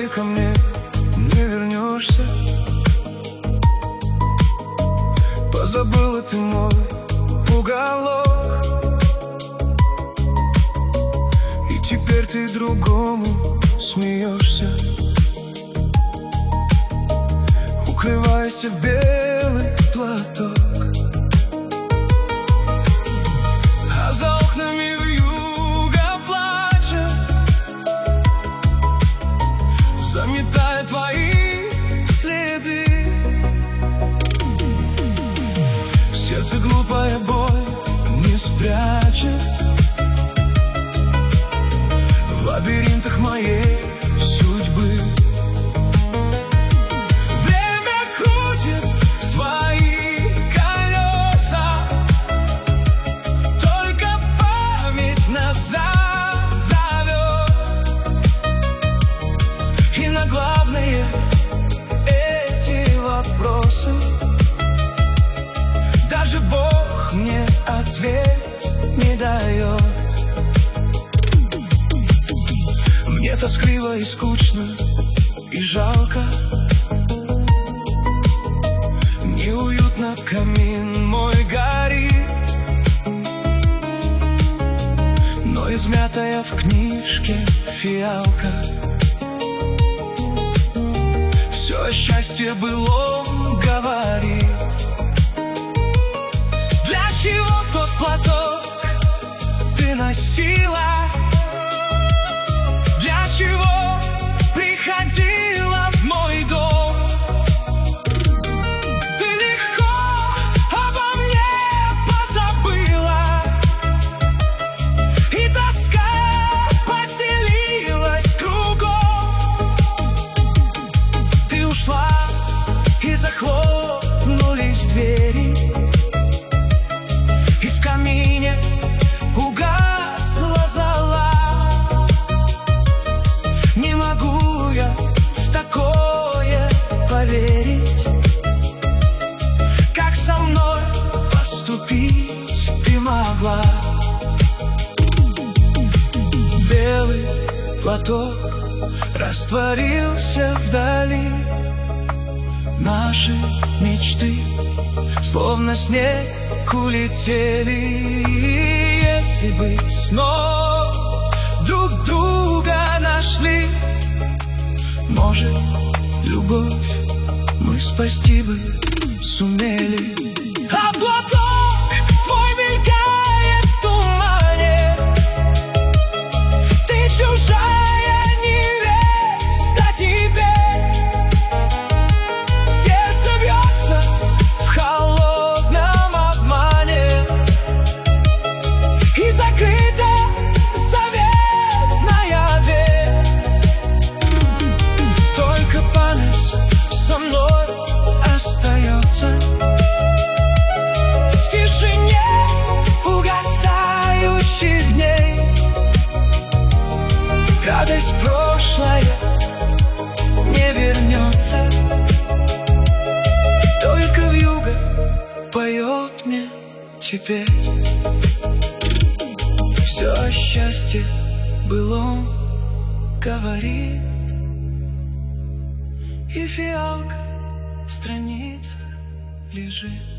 ты ко мне не вернешься. Позабыла ты мой уголок, и теперь ты другому смеешься. Укрывайся в белый платок, а за окнами вьюга плачет, заметая твои следы. Сердце глупая боль не спрячет в лабиринтах моей судьбы. Время крутит свои колеса, только память назад зовет. И на главные эти вопросы даже Бог мне ответ не дает. Мне тоскливо и скучно, и жалко, неуютно камин мой горит, но измятая в книжке фиалка все о счастье былом говорит. Для чего тот платок ты носила? Для чего приходила в мой дом? Ты легко обо мне позабыла, и тоска поселилась кругом. Ты ушла, и захлопнулись двери, и в камине угасла зола. Не могу я в такое поверить. Как со мной поступить ты могла? Белый платок растворился вдали, наши мечты словно снег улетели. Если бы снова друг друга нашли, может, любовь мы спасти бы сумели. А платок твой мелькает в тумане, ты чужая невеста теперь. Сердце бьется в холодном обмане, и закрыта заветная дверь. Только память со мной остается в тишине угасающих дней. Радость прошлая не вернется, только вьюга поет мне теперь. Все о счастье былом говорит, и фиалка в страницах лежит.